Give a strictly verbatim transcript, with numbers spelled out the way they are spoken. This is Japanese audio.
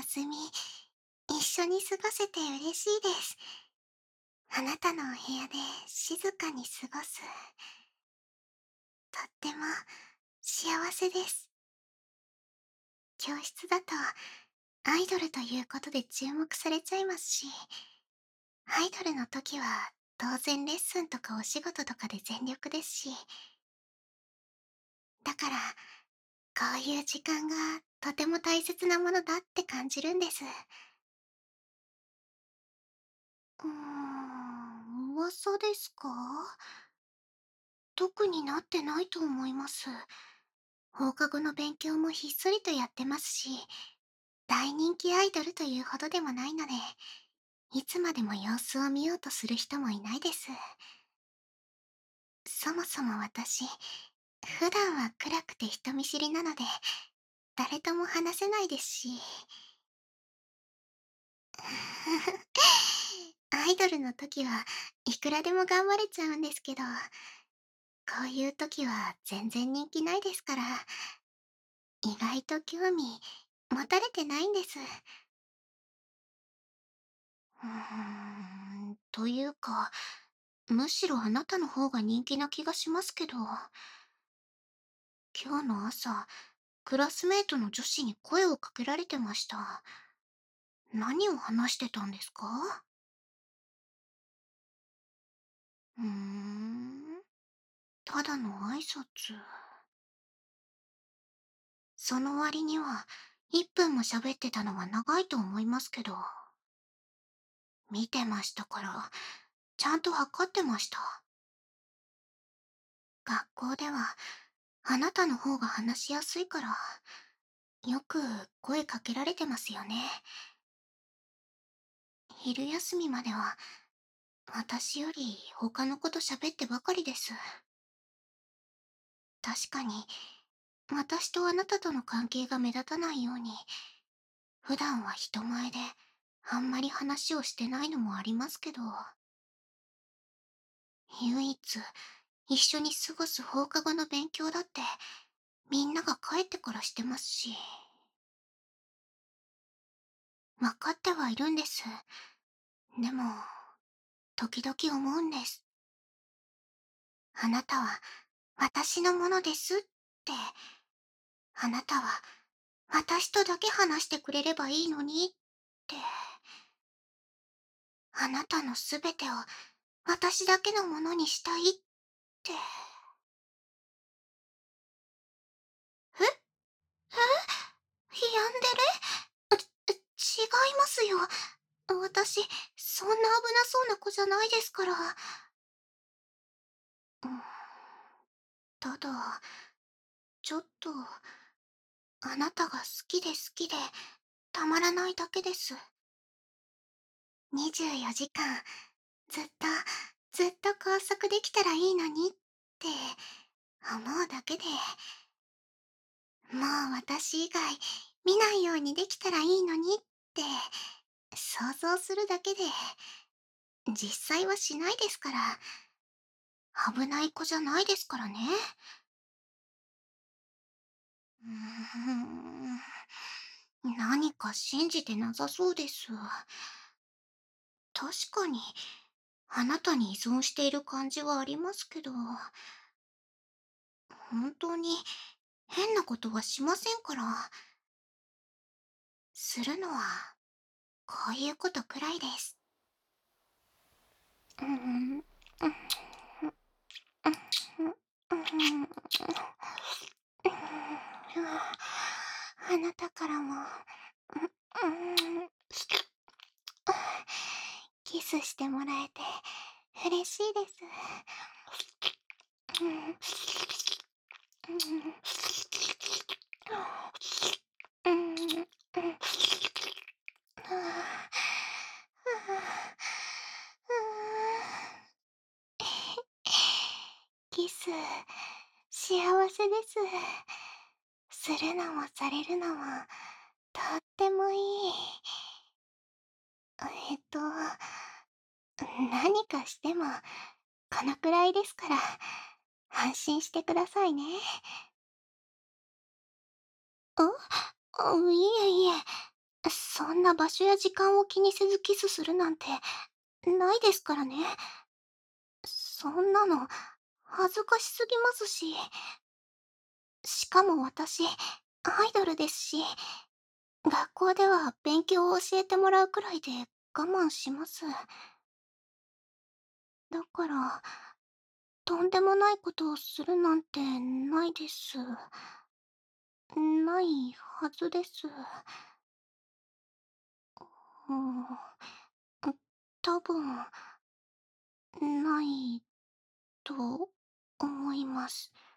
休み、一緒に過ごせて嬉しいです。あなたのお部屋で静かに過ごす。とっても幸せです。教室だとアイドルということで注目されちゃいますし、アイドルの時は当然レッスンとかお仕事とかで全力ですし、だからこういう時間がとても大切なものだって感じるんです。うーん、噂ですか？特になってないと思います。放課後の勉強もひっそりとやってますし、大人気アイドルというほどでもないので、いつまでも様子を見ようとする人もいないです。そもそも私、普段は暗くて人見知りなので、誰とも話せないですし。アイドルの時はいくらでも頑張れちゃうんですけど、こういう時は全然人気ないですから、意外と興味持たれてないんです。うーん、というか、むしろあなたの方が人気な気がしますけど、今日の朝、クラスメートの女子に声をかけられてました。何を話してたんですか？うーん、ただの挨拶。その割には、いっぷんも喋ってたのは長いと思いますけど。見てましたから、ちゃんと測ってました。学校では、あなたの方が話しやすいから、よく声かけられてますよね。昼休みまでは、私より他の子と喋ってばかりです。確かに、私とあなたとの関係が目立たないように、普段は人前であんまり話をしてないのもありますけど、唯一一緒に過ごす放課後の勉強だってみんなが帰ってからしてますし、わかってはいるんです。でも、時々思うんです。あなたは私のものですって、あなたは私とだけ話してくれればいいのにって、あなたのすべてを私だけのものにしたいって。ええ病んでる？違いますよ。私、そんな危なそうな子じゃないですから。うん、ただ、ちょっと、あなたが好きで好きで、たまらないだけです。にじゅうよじかん、ずっと、ずっと拘束できたらいいのにって、思うだけで、もう私以外見ないようにできたらいいのにって、想像するだけで、実際はしないですから、危ない子じゃないですからね。うーん、何か信じてなさそうです。確かに、あなたに依存している感じはありますけど、本当に変なことはしませんから、するのはこういうことくらいです。うん、うん、うん、あなたからも、うん、キスしてもらえて嬉しいです。うん、うん、うん、キス、幸せです。するのもされるのも、とってもいい。えっと、何かしても、このくらいですから、安心してくださいね。あ、あ、いえいえ、 そんな場所や時間を気にせずキスするなんて、ないですからね。そんなの、恥ずかしすぎますし。しかも私、アイドルですし、学校では勉強を教えてもらうくらいで我慢します。だから、とんでもないことをするなんてないです。ないはずです。うん、多分、ないと思います。